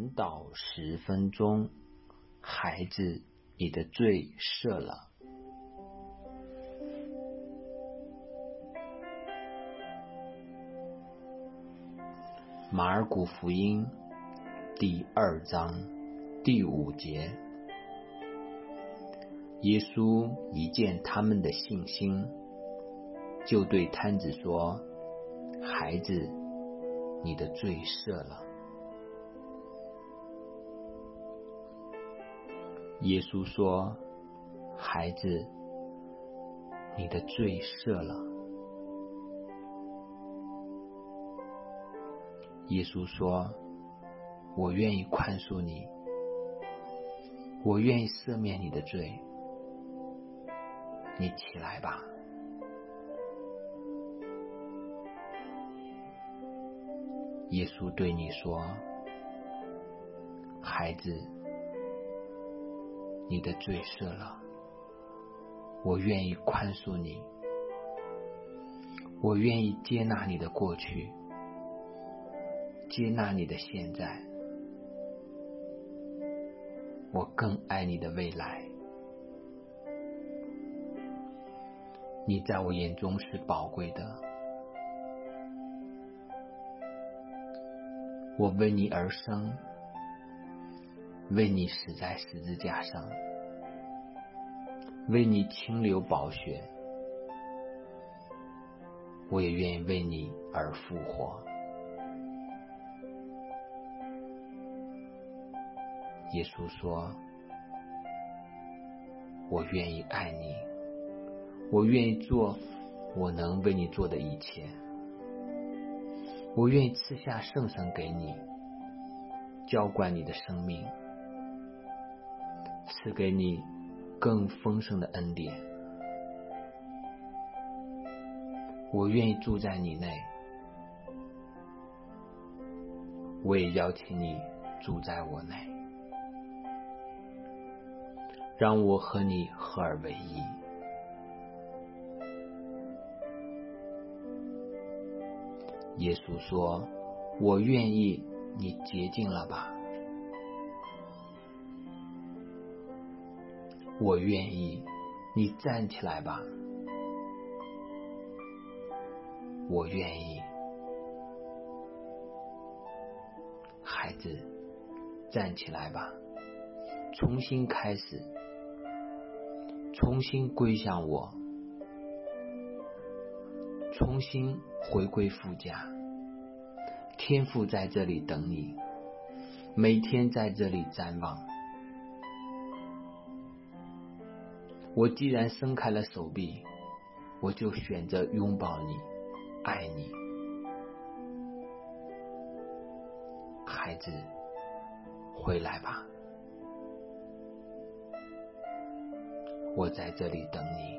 晨祷10分钟，孩子，你的罪赦了。马尔谷福音第2章第5节，耶稣一见他们的信心，就对摊子说：孩子，你的罪赦了。耶稣说：孩子，你的罪赦了。耶稣说：我愿意宽恕你，我愿意赦免你的罪，你起来吧。耶稣对你说：孩子，你的罪赦了，我愿意宽恕你，我愿意接纳你的过去，接纳你的现在，我更爱你的未来。你在我眼中是宝贵的，我为你而生，为你死在十字架上，为你倾流宝血，我也愿意为你而复活。耶稣说：我愿意爱你，我愿意做我能为你做的一切，我愿意赐下圣神给你，浇灌你的生命，赐给你更丰盛的恩典。我愿意住在你内，我也邀请你住在我内，让我和你合而为一。耶稣说：我愿意你洁净了吧，我愿意你站起来吧，我愿意。孩子，站起来吧，重新开始，重新归向我，重新回归父家。天父在这里等你，每天在这里瞻望。我既然伸开了手臂，我就选择拥抱你，爱你。孩子，回来吧，我在这里等你。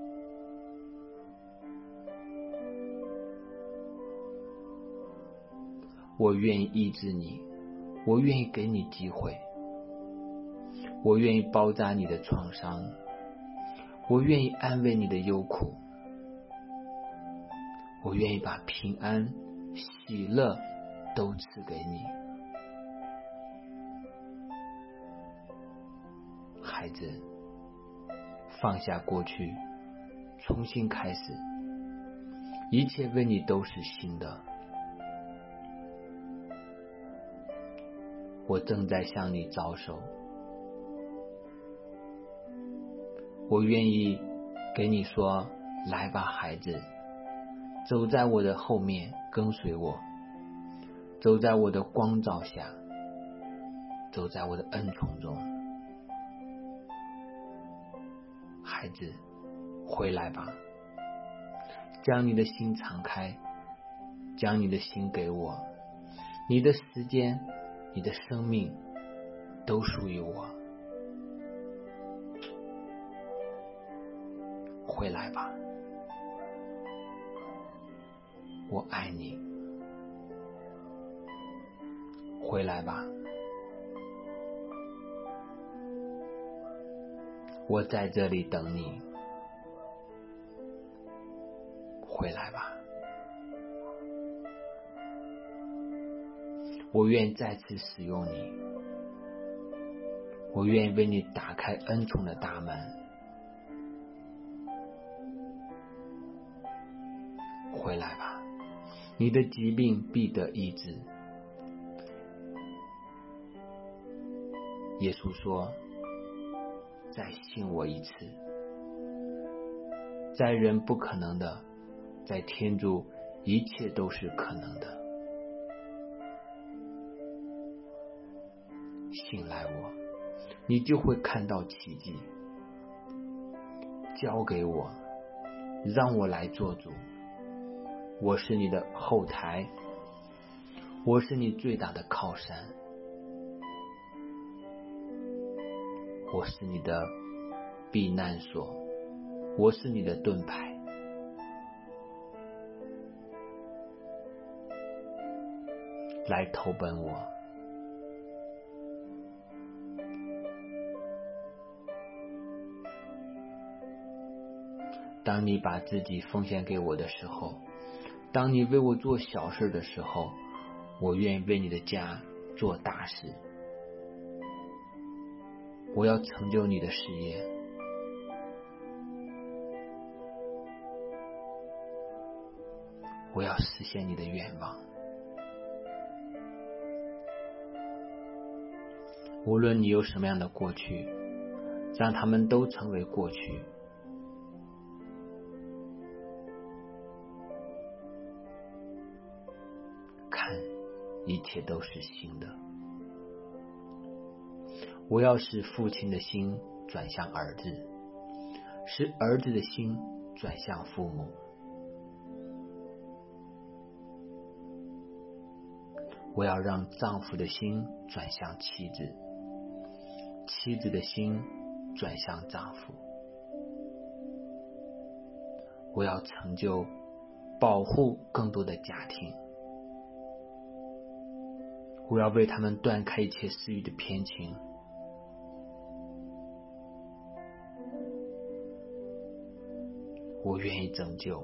我愿意医治你，我愿意给你机会，我愿意包扎你的创伤，我愿意安慰你的忧苦，我愿意把平安、喜乐都赐给你。孩子，放下过去，重新开始，一切为你都是新的。我正在向你招手，我愿意给你说：来吧，孩子，走在我的后面，跟随我，走在我的光照下，走在我的恩宠中。孩子，回来吧，将你的心敞开，将你的心给我，你的时间，你的生命都属于我。回来吧，我爱你。回来吧，我在这里等你。回来吧， 我愿再次使用你，我愿为你打开恩宠的大门。回来吧，你的疾病必得医治。耶稣说，再信我一次，在人不可能的，在天主一切都是可能的。信赖我，你就会看到奇迹。交给我，让我来做主。我是你的后台，我是你最大的靠山，我是你的避难所，我是你的盾牌。来投奔我。当你把自己奉献给我的时候，当你为我做小事的时候，我愿意为你的家做大事。我要成就你的事业，我要实现你的愿望。无论你有什么样的过去，让他们都成为过去。看，一切都是新的。我要使父亲的心转向儿子，使儿子的心转向父母。我要让丈夫的心转向妻子，妻子的心转向丈夫。我要成就保护更多的家庭，我要为他们断开一切私欲的偏情。我愿意拯救。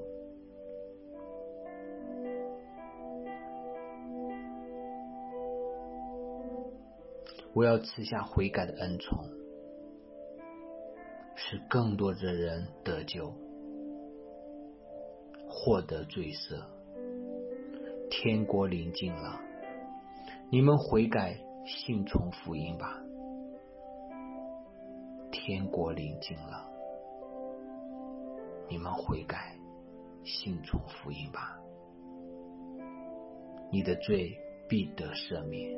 我要赐下悔改的恩宠，使更多的人得救，获得罪赦。天国临近了，你们悔改，信从福音吧。天国临近了，你们悔改，信从福音吧。你的罪必得赦免。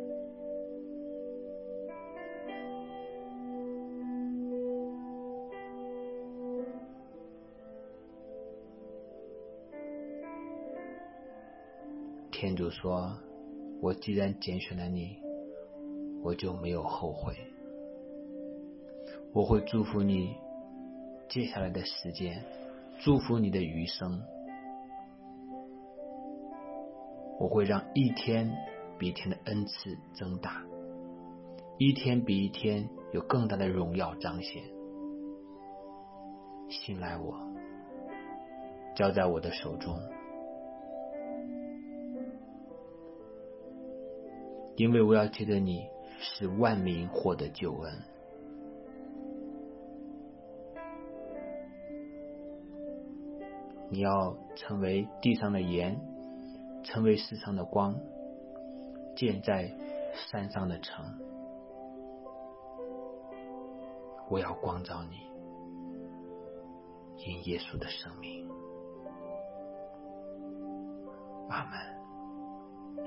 天主说，我既然拣选了你，我就没有后悔。我会祝福你接下来的时间，祝福你的余生。我会让一天比一天的恩赐增大，一天比一天有更大的荣耀彰显。信赖我，交在我的手中，因为我要借着你使万民获得救恩。你要成为地上的盐，成为世上的光，建在山上的城。我要光照你，因耶稣的生命。阿们。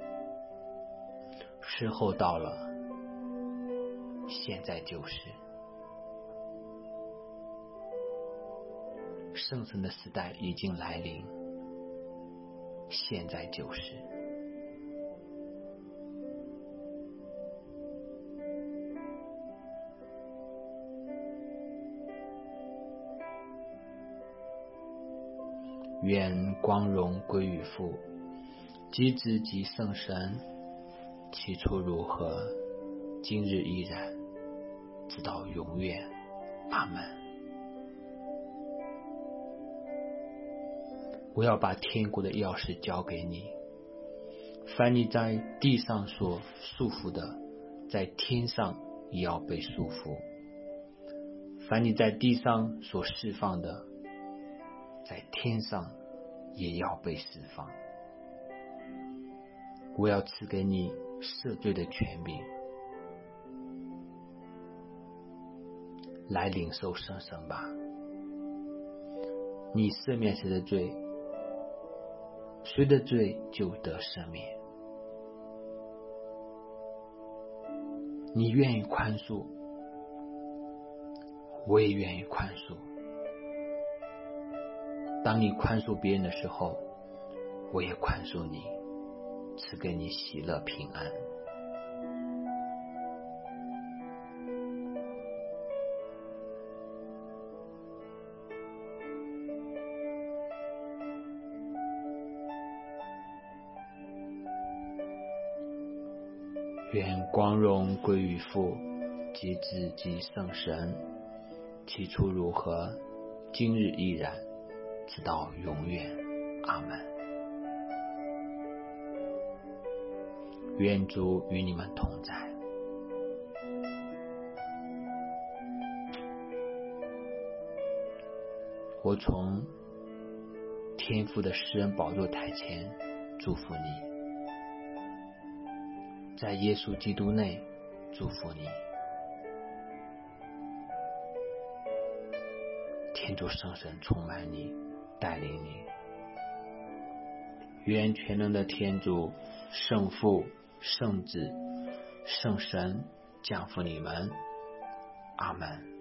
时候到了，现在就是。圣神的时代已经来临，现在就是。愿光荣归于父，及子及圣神，起初如何，今日依然，直到永远。阿们。我要把天国的钥匙交给你， 凡你在地上所束缚的，在天上也要被束缚；凡你在地上所释放的，在天上也要被释放。我要赐给你赦罪的权柄，来领受圣神吧。你赦免谁的罪，谁的罪就得赦免。你愿意宽恕，我也愿意宽恕。当你宽恕别人的时候，我也宽恕你，赐给你喜乐平安。愿光荣归于父及子及圣神，起初如何，今日依然，直到永远。阿们。愿主与你们同在。我从天父的施恩宝座台前祝福你，在耶稣基督内祝福你。天主圣神充满你，带领你。愿全能的天主、圣父、圣子、圣神降福你们。阿们。